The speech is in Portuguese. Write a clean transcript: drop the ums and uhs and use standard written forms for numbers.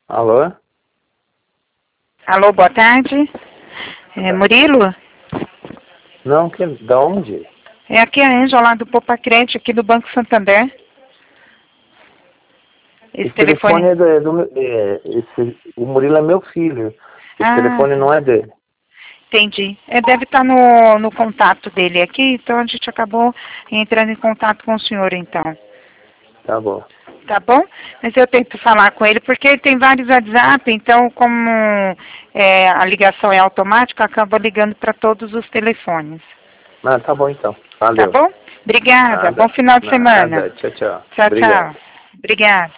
Alô? Alô, boa tarde. É Murilo? Não, da onde? É aqui a Ângela lá do Poupa Crédito, aqui do Banco Santander. Esse telefone o Murilo é meu filho. Esse telefone não é dele. Entendi. Deve estar no contato dele aqui, então a gente acabou entrando em contato com o senhor, então. Tá bom. Tá bom? Mas eu tento falar com ele, porque ele tem vários WhatsApp, então como a ligação é automática, acaba ligando para todos os telefones. Ah, tá bom então. Tá Valeu. bom? Obrigada. Nada, Bom final de semana. nada. Tchau, tchau. Tchau, Obrigado. tchau. Obrigada.